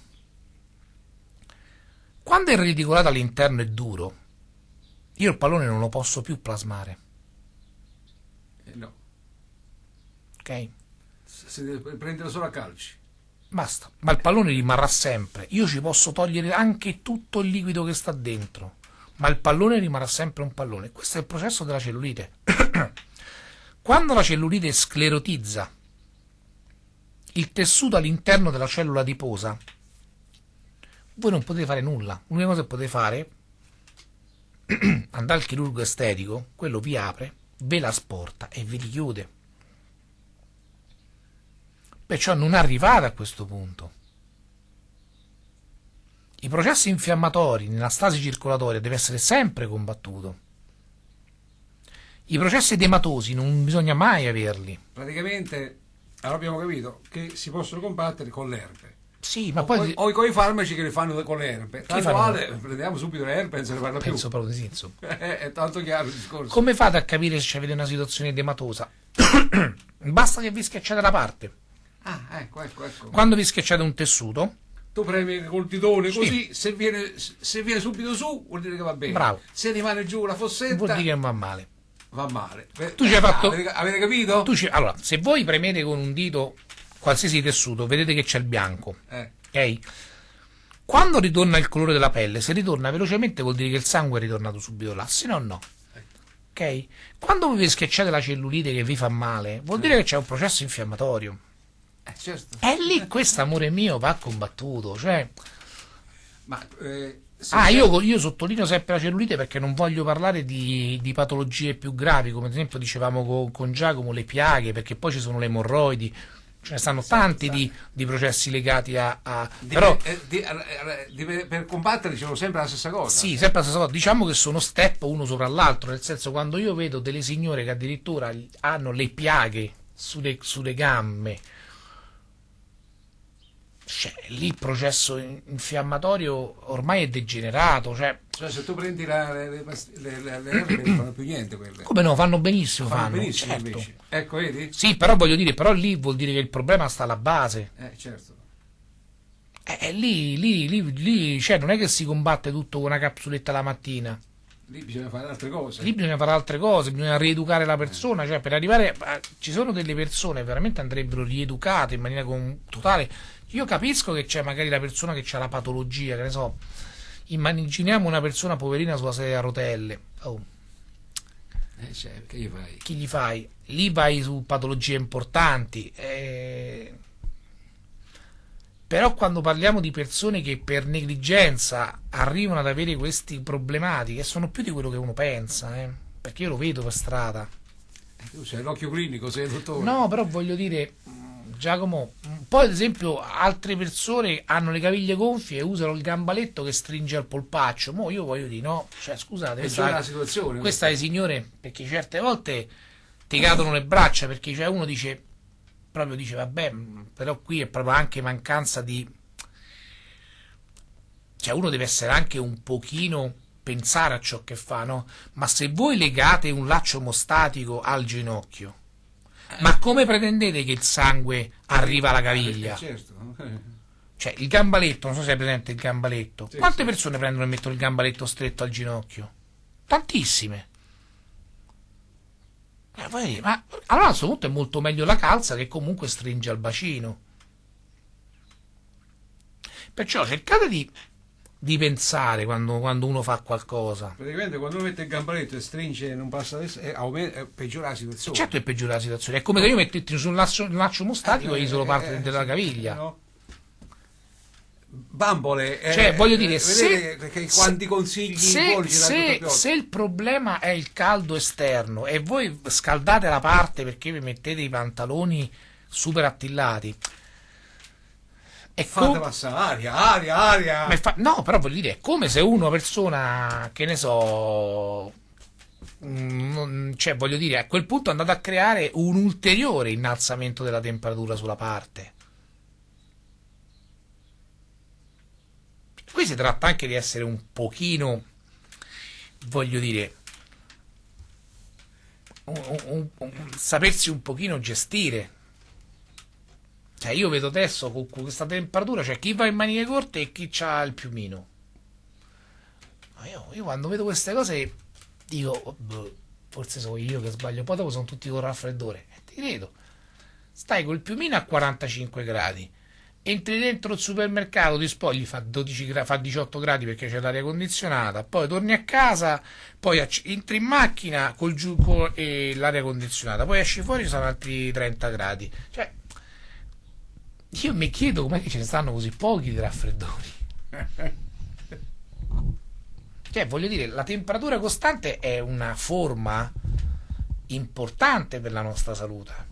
Quando il reticolato all'interno è duro, io il pallone non lo posso più plasmare. Eh, no. Ok? Si deve prendere solo a calci. Basta, ma il pallone rimarrà sempre. Io ci posso togliere anche tutto il liquido che sta dentro, ma il pallone rimarrà sempre un pallone. Questo è il processo della cellulite. Quando la cellulite sclerotizza il tessuto all'interno della cellula adiposa, voi non potete fare nulla. L'unica cosa che potete fare è andare al chirurgo estetico, quello vi apre, ve la sporta e vi richiude. Perciò non arrivate a questo punto. I processi infiammatori nella stasi circolatoria deve essere sempre combattuto. I processi edematosi non bisogna mai averli. Praticamente allora abbiamo capito che si possono combattere con l'erbe. Sì, ma o, poi o con i farmaci che le fanno con le erbe. Tanto fanno? vale, prendiamo subito le erbe e non se ne parla penso più. proprio di sì, insomma. È tanto chiaro il discorso. Come fate a capire se avete una situazione edematosa? Basta che vi schiacciate la parte. Ah, ecco, ecco, ecco. Quando vi schiacciate un tessuto, Tu premi col ditone Sì. così, se viene, se viene subito su vuol dire che va bene. Bravo. Se rimane giù la fossetta vuol dire che non va male. va male. Tu ci hai fatto- Avete, avete capito? Tu ci- Allora, se voi premete con un dito qualsiasi tessuto, vedete che c'è il bianco, Eh, ok? Quando ritorna il colore della pelle, se ritorna velocemente vuol dire che il sangue è ritornato subito là, se no no. Ok? Quando vi schiacciate la cellulite che vi fa male, vuol dire che c'è un processo infiammatorio. eh, certo. E lì questo, amore mio, va combattuto. Cioè, Ma, eh, se ah, c'è- io, io sottolineo sempre la cellulite perché non voglio parlare di, di patologie più gravi, come ad esempio dicevamo con, con Giacomo, le piaghe, perché poi ci sono le emorroidi, ce ne stanno tanti di, di processi legati a... a- di- però, eh, di- eh, di- per combattere diciamo sempre la stessa cosa. sì, sempre la stessa cosa. Diciamo che sono step uno sopra l'altro, nel senso, quando io vedo delle signore che addirittura hanno le piaghe sulle, sulle gambe, cioè, lì il processo infiammatorio ormai è degenerato, cioè, Cioè, se tu prendi la, le, le, past- le, le, le erbe non fanno più niente quelle. come no, fanno benissimo, Fanno fanno, benissimo certo. invece. Ecco, vedi? Sì, però voglio dire, però lì vuol dire che il problema sta alla base. Eh, certo. Eh, lì, lì, lì, lì, cioè, non è che si combatte tutto con una capsuletta la mattina. Lì bisogna fare altre cose. Lì bisogna fare altre cose, bisogna rieducare la persona, cioè per arrivare a- ci sono delle persone che veramente andrebbero rieducate in maniera con- totale. Io capisco che c'è magari la persona che ha la patologia, che ne so, immaginiamo una persona poverina sulla sedia a rotelle. Oh, Eh, cioè, che gli fai? chi gli fai? Lì vai su patologie importanti. eh, Però quando parliamo di persone che per negligenza arrivano ad avere queste problematiche, sono più di quello che uno pensa, eh? Perché io lo vedo per strada. Tu c'hai l'occhio clinico, sei dottore. No, però voglio dire, Giacomo, poi ad esempio altre persone hanno le caviglie gonfie e usano il gambaletto che stringe al polpaccio. Mo io voglio dire, no, cioè scusate, Questa è una situazione. questa è signore, perché certe volte ti cadono le braccia, perché cioè uno dice, proprio dice, vabbè, però qui è proprio anche mancanza di... Cioè uno deve essere anche un pochino... pensare a ciò che fa, no? Ma se voi legate un laccio emostatico al ginocchio, ma come pretendete che il sangue arriva alla caviglia? Eh, certo. Cioè, il gambaletto, non so se hai presente il gambaletto. Sì, Quante sì. persone prendono e mettono il gambaletto stretto al ginocchio? Tantissime. Eh, voglio dire, ma allora a questo punto è molto meglio la calza che comunque stringe al bacino. Perciò cercate di, di pensare quando, quando uno fa qualcosa. Praticamente quando uno mette il gambaletto e stringe e non passa adesso, eh, aumenta, eh, peggiora la situazione. Certo che peggiora la situazione. È come se io mettetti su un laccio, un laccio mostatico Eh, e isolo eh, parte eh, della sì, caviglia. no? Bambole, eh, Cioè, voglio dire, eh, se, vedete che quanti consigli se, buoni ci dà se, tutto se il problema è il caldo esterno e voi scaldate la parte perché vi mettete i pantaloni super attillati, è fate com- passare aria, aria, aria. ma fa- no, però voglio dire, è come se una persona, che ne so, mm, non- cioè voglio dire, a quel punto andate a creare un ulteriore innalzamento della temperatura sulla parte. Qui si tratta anche di essere un pochino, voglio dire, un- un- un- sapersi un pochino gestire. Cioè io vedo adesso con con questa temperatura, c'è chi va in maniche corte e chi ha il piumino. Ma io, io quando vedo queste cose dico, boh, forse sono io che sbaglio, poi dopo sono tutti con raffreddore. E ti credo, stai col piumino a quarantacinque gradi. Entri dentro il supermercato, ti spogli, fa, dodici gra- fa diciotto gradi perché c'è l'aria condizionata, poi torni a casa, poi acc- entri in macchina col giu- co- e l'aria condizionata, poi esci fuori, sono altri trenta gradi. Cioè, io mi chiedo com'è che ce ne stanno così pochi di raffreddori. Cioè, voglio dire, la temperatura costante è una forma importante per la nostra salute.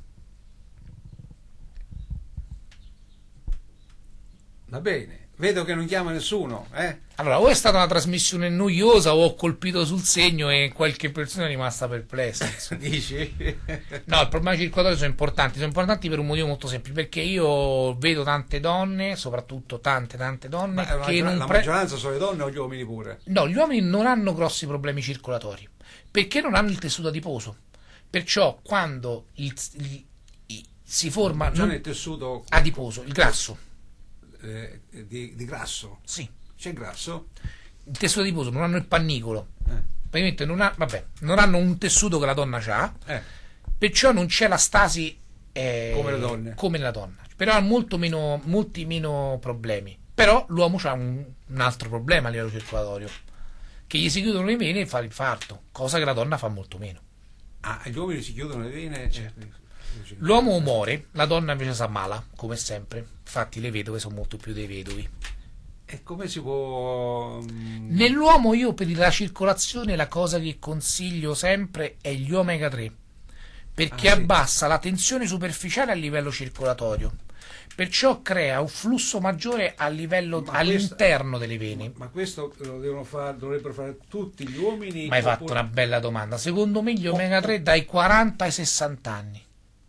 Va bene, vedo che non chiama nessuno, eh? Allora, o è stata una trasmissione noiosa o ho colpito sul segno e qualche persona è rimasta perplessa. insomma. Dici? No, i problemi circolatori sono importanti, sono importanti per un motivo molto semplice, perché io vedo tante donne, soprattutto tante tante donne, Ma la, che maggior- non la pre- maggioranza sono le donne o gli uomini pure? No, gli uomini non hanno grossi problemi circolatori, perché non hanno il tessuto adiposo. Perciò quando il- il- il- si forma Non non- è tessuto adiposo, il grasso, eh, di, di grasso. sì, C'è grasso? il tessuto adiposo, non hanno il pannicolo. Eh. Praticamente non, ha- vabbè, non hanno un tessuto che la donna ha, Eh. perciò non c'è la stasi eh, Come le donne. come la donna, però ha molto meno, molti meno problemi. Però l'uomo ha un, un altro problema a livello circolatorio, che gli si chiudono le vene e fa l'infarto, cosa che la donna fa molto meno. Ah, gli uomini si chiudono le vene? Certo. Eh, L'uomo muore, la donna invece si ammala, come sempre. Infatti le vedove sono molto più dei vedovi. E come si può... mm, Nell'uomo io per la circolazione la cosa che consiglio sempre è gli omega tre, perché Ah, sì. abbassa la tensione superficiale a livello circolatorio, perciò crea un flusso maggiore a livello, Ma all'interno delle vene. Ma questo lo devono fare, dovrebbero fare tutti gli uomini? Ma hai fatto oppure- una bella domanda. Secondo me gli omega tre dai quaranta ai sessanta anni.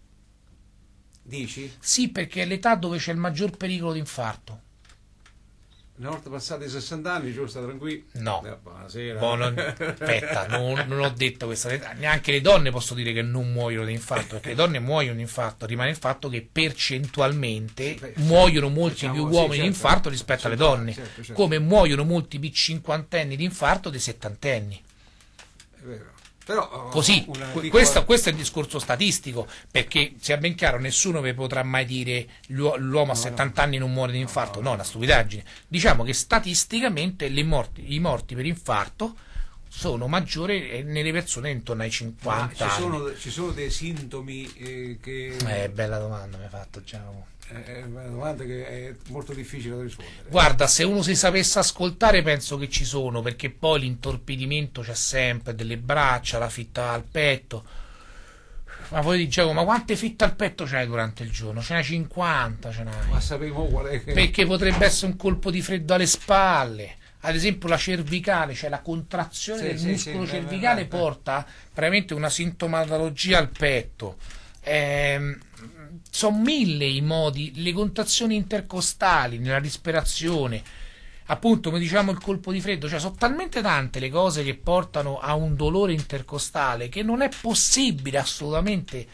Dici? Sì, perché è l'età dove c'è il maggior pericolo di infarto. Una volta passati i sessanta anni, giusto, sta tranquillo? No. Eh, buonasera. Boh, non- aspetta, non, non ho detto questa. Neanche le donne posso dire che non muoiono di infarto, perché le donne muoiono di infarto. Rimane il fatto che percentualmente Beh, muoiono molti diciamo, più sì, uomini di certo. infarto rispetto alle Certo, donne, certo, certo. come muoiono molti più cinquantenni di infarto dei settantenni. È vero. Però, oh, Così, una que- piccola- questo, questo è il discorso statistico, perché sia ben chiaro, nessuno vi potrà mai dire l'uo- l'uomo a No, settanta anni non muore di infarto, no, no, è una stupidaggine. Diciamo che statisticamente le morti, i morti per infarto sono maggiori eh, nelle persone intorno ai cinquanta Ma ci anni. sono, ci sono dei sintomi eh, che... Eh, bella domanda mi hai fatto, già. È una domanda che è molto difficile da rispondere. Guarda, se uno si sapesse ascoltare penso che ci sono, perché poi l'intorpidimento c'è sempre, delle braccia, la fitta al petto. Ma poi dicevo, ma quante fitte al petto c'hai durante il giorno? Ce n'hai cinquanta, ce n'hai. Ma sapevo qual è che... Perché potrebbe essere un colpo di freddo alle spalle. Ad esempio la cervicale, cioè la contrazione Sì, del sì, muscolo sì, cervicale eh, eh, porta veramente una sintomatologia al petto. Ehm, sono mille i modi, le contrazioni intercostali nella respirazione, appunto come diciamo il colpo di freddo, cioè sono talmente tante le cose che portano a un dolore intercostale che non è possibile assolutamente,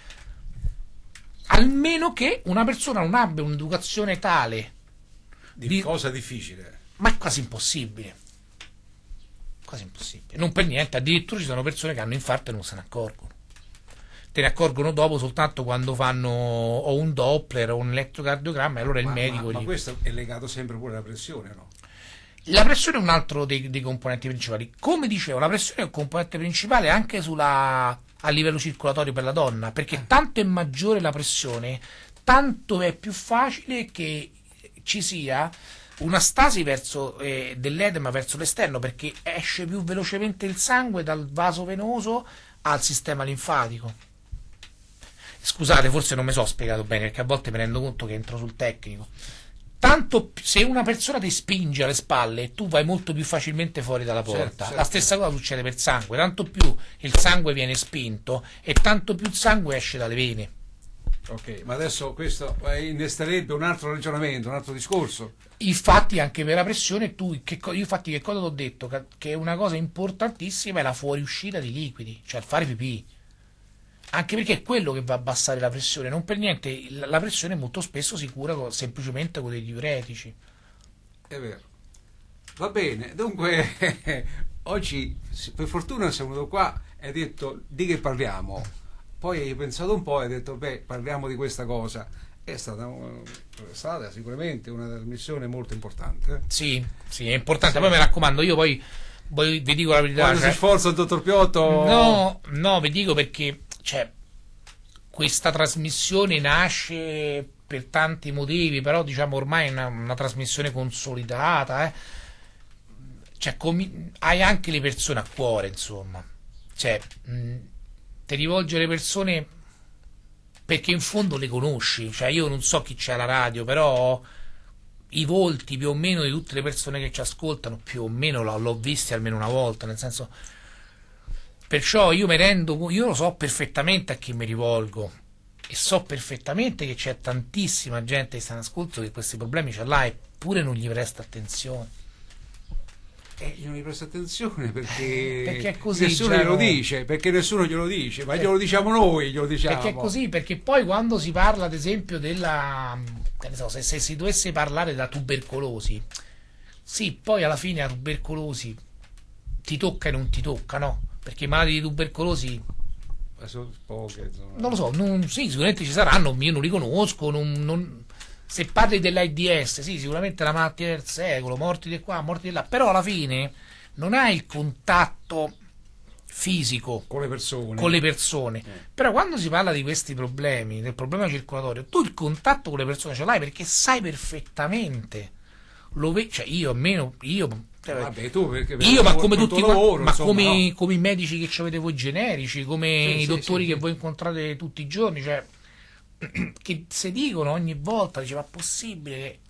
almeno che una persona non abbia un'educazione tale Di di- cosa difficile. ma è quasi impossibile. Quasi impossibile. Non per niente, addirittura ci sono persone che hanno infarto e non se ne accorgono. Te ne accorgono dopo soltanto quando fanno o un Doppler o un elettrocardiogramma e allora il Ma, medico ma, ma gli... questo è legato sempre pure alla pressione, no? La pressione è un altro dei, dei componenti principali. Come dicevo, la pressione è un componente principale anche sulla, a livello circolatorio per la donna, perché tanto è maggiore la pressione, tanto è più facile che ci sia una stasi verso eh, dell'edema verso l'esterno, perché esce più velocemente il sangue dal vaso venoso al sistema linfatico. Scusate, forse non mi sono spiegato bene, perché a volte mi rendo conto che entro sul tecnico. Tanto se una persona ti spinge alle spalle, tu vai molto più facilmente fuori dalla porta. Certo, certo. La stessa cosa succede per il sangue, tanto più il sangue viene spinto e tanto più il sangue esce dalle vene. Ok, ma adesso questo eh, innesterebbe un altro ragionamento, un altro discorso. Infatti anche per la pressione tu, che, co- io infatti che cosa ti ho detto? Che, che una cosa importantissima è la fuoriuscita di liquidi, cioè il fare pipì. Anche perché è quello che va a abbassare la pressione, non per niente la la pressione molto spesso si cura con- semplicemente con dei diuretici. È vero. Va bene, dunque oggi per fortuna sei venuto qua e hai detto di che parliamo. Poi hai pensato un po' e hai detto beh, parliamo di questa cosa. È stata, un- è stata sicuramente una trasmissione molto importante. Sì, sì, è importante. Poi mi raccomando, io poi, poi vi dico la verità. Quando cioè- si sforza il dottor Piotto... No, no, vi dico perché cioè, questa trasmissione nasce per tanti motivi, però diciamo ormai è una, una trasmissione consolidata, eh. Cioè, comi- hai anche le persone a cuore, insomma. Cioè, mh, ti rivolgi alle persone perché in fondo le conosci. Cioè, io non so chi c'è alla radio, però i volti più o meno di tutte le persone che ci ascoltano, più o meno l'ho, l'ho visti almeno una volta, nel senso... Perciò io mi rendo, io lo so perfettamente a chi mi rivolgo e so perfettamente che c'è tantissima gente che sta in ascolto che questi problemi ce l'ha eppure non gli presta attenzione. Eh, io non gli presto attenzione perché, Perché è così, nessuno Giano. glielo dice, perché nessuno glielo dice, ma glielo diciamo noi, glielo diciamo. Perché è così, perché poi quando si parla ad esempio della, che ne so, se, se si dovesse parlare della tubercolosi, sì, poi alla fine la tubercolosi ti tocca e non ti tocca, no? Perché i malati di tubercolosi Ma sono poche, insomma. non lo so, non, sì, sicuramente ci saranno, io non li conosco, non, non- se parli dell'AIDS, sì, sicuramente la malattia del secolo, morti di qua, morti di là, però alla fine non hai il contatto fisico Con le persone. con le persone. Però quando si parla di questi problemi, del problema circolatorio, tu il contatto con le persone ce l'hai perché sai perfettamente. Lo ve- cioè io almeno io cioè, Vabbè, tu perché io ma per come il tuo tutti qua- lavoro, ma insomma, come, no? come i medici che ci avete voi generici, come Sì, i sì, dottori sì, che sì. voi incontrate tutti i giorni, cioè che se dicono ogni volta, diceva possibile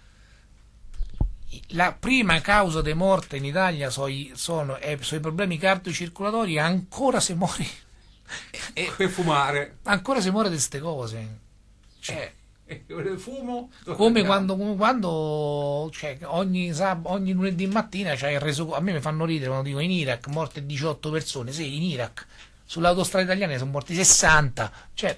che la prima causa di morte in Italia so i- sono, è, sono i problemi cardiocircolatori e ancora si muore E per fumare. ancora si muore di queste cose, cioè E il fumo. come quando, come quando cioè, ogni, sab- ogni lunedì mattina c'è il reso, a me mi fanno ridere quando dico in Iraq morte diciotto persone, sì, in Iraq sull'autostrada italiana sono morti sessanta, cioè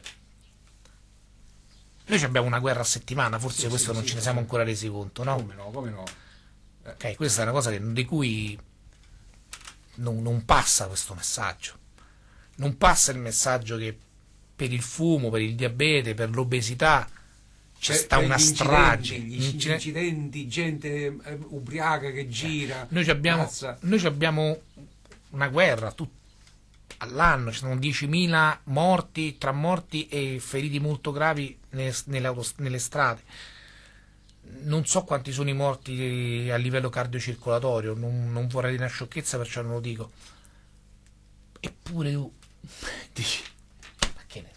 noi ci abbiamo una guerra a settimana, forse Sì, questo sì, non sì, ce ne sì. siamo ancora resi conto, no? Come no, come no. Ok, questa è una cosa che- di cui non, non passa questo messaggio. Non passa il messaggio che per il fumo, per il diabete, per l'obesità c'è Per- sta per una gli strage. incidenti, Gli Incide- incidenti, gente eh, ubriaca che gira. Noi ci abbiamo, pazza. noi ci abbiamo una guerra, tu, all'anno ci sono diecimila morti, tra morti e feriti molto gravi nelle, nelle, autos- nelle strade. Non so quanti sono i morti a livello cardiocircolatorio, non, non vorrei dire una sciocchezza, perciò non lo dico. Eppure tu dici, ma che ne...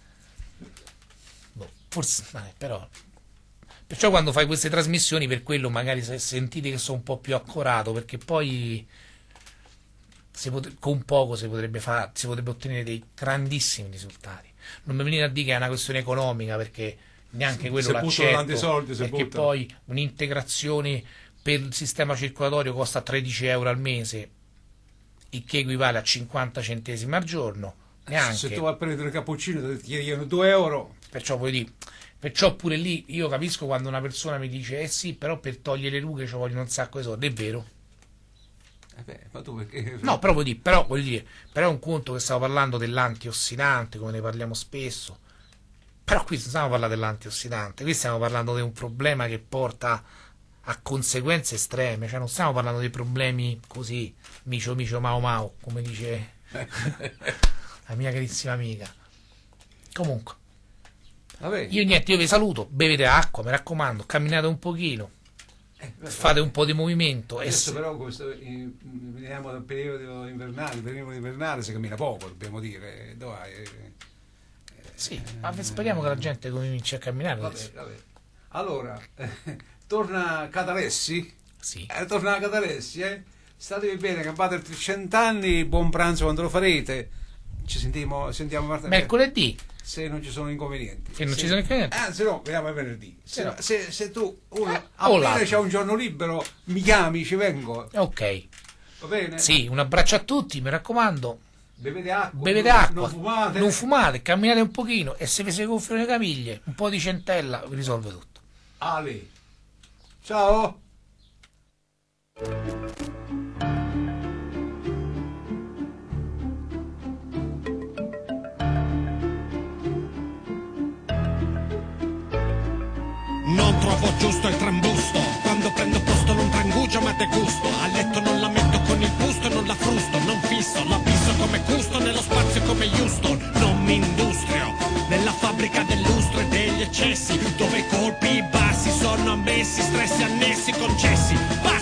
Boh, forse, eh, però... Perciò quando fai queste trasmissioni, per quello magari se sentite che sono un po' più accorato, perché poi si pot- con poco si potrebbe, far, si potrebbe ottenere dei grandissimi risultati. Non mi venite a dire che è una questione economica, perché neanche quello Se buttano l'accetto, tanti soldi, se perché buttano. poi un'integrazione per il sistema circolatorio costa tredici euro al mese, il che equivale a cinquanta centesimi al giorno, neanche. Se tu vai a prendere un cappuccino ti chiedono due euro. Perciò puoi dire, perciò pure lì io capisco quando una persona mi dice eh sì, però per togliere le rughe ci vogliono un sacco di soldi, è vero. Eh beh, ma tu perché... No, però, vuol dire, però voglio dire, però è un conto che stiamo parlando dell'antiossidante, come ne parliamo spesso. Però qui non stiamo parlando dell'antiossidante, qui stiamo parlando di un problema che porta a conseguenze estreme, cioè non stiamo parlando di problemi così, micio micio mao mao, come dice la mia carissima amica. Comunque, Vabbè. io niente, io vi saluto, bevete acqua, mi raccomando, camminate un pochino, Eh, beh, fate un po' di movimento. E Adesso se- però questo, eh, veniamo dal periodo invernale, il periodo invernale si cammina poco, dobbiamo dire. Dov'è? Eh, sì, ma speriamo che la gente cominci a camminare Vabbè, adesso. vabbè. Allora, eh, torna Catalessi, Sì. eh, torna Catalessi, eh? Statevi bene, campate altri cent'anni, buon pranzo quando lo farete. Ci sentiamo, sentiamo martedì, Mercoledì, se non ci sono inconvenienti. se non Se- ci sono inconvenienti. Anzi no, vediamo venerdì. Se, Sì, no. se- se tu uno, Eh, o appena l'altro. c'è un giorno libero, mi chiami, ci vengo. Ok, Va bene? sì, un abbraccio a tutti, mi raccomando, Bevete acqua. bevete non, acqua, Non fumate. non fumate, camminate un pochino e se vi si gonfiano le caviglie, un po' di centella vi risolve tutto. Ale. Ciao. Non trovo giusto il trambusto. Quando prendo posto non trangugio ma degusto. A letto non la metto con il busto e non la frusto. Non fisso, la fisso come custo nello spazio come Houston. Non mi industrio nella fabbrica del lustro e degli eccessi, dove i colpi bassi sono ammessi, stress annessi concessi. Vai!